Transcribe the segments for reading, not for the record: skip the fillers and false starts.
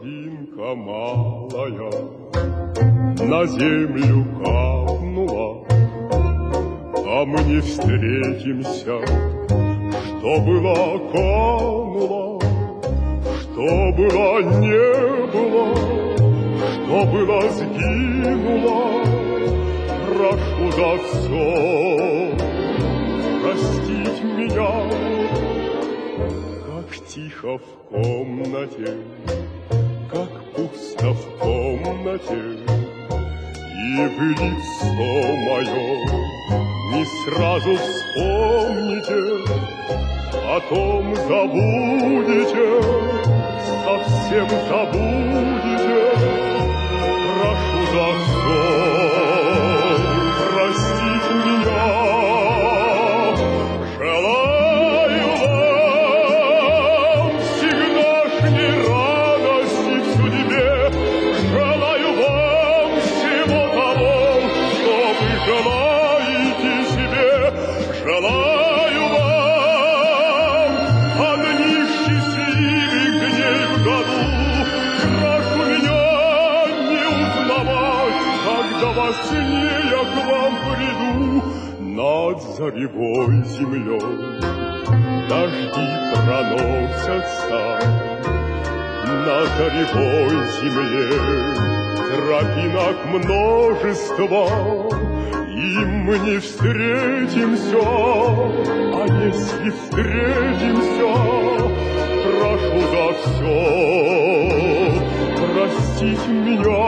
Дождинка малая на землю капнула, а мы не встретимся. Что было, кануло, что было, не было, что было, сгинуло. Прошу за все простить меня, как тихо в комнате, как пусто в комнате, и в лицо мое не сразу вспомните, потом забудете, совсем забудете. Прошу за все простить меня. Желаю вам всегдашней радости в судьбе, желаю вам всего того, что вы желаете себе, желаю вам одних счастливых дней в году. Прошу меня не узнавать, когда во сне я к вам приду. Над заревой землей дожди проносятся, на заревой земле тропинок множество, и мы не встретимся, а если встретимся, прошу за все простить меня.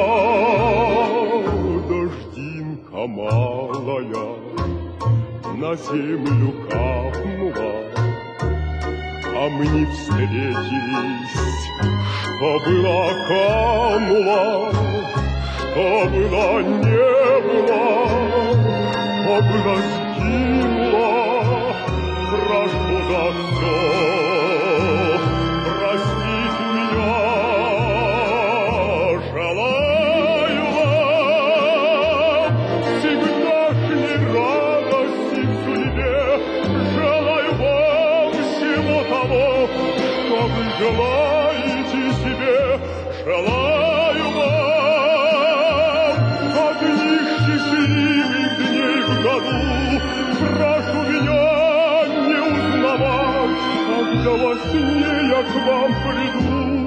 Дождинка малая на землю капнула, а мы не встретились. Что было, кануло, что было, не было, что было, сгинуло. Прошу за все простить меня. Желаю вам всегдашней радости в судьбе, желаю вам всего того, что вы желаете себе, желаю вам одних счастливых дней в году. Прошу меня не узнавать, когда во сне я к вам приду.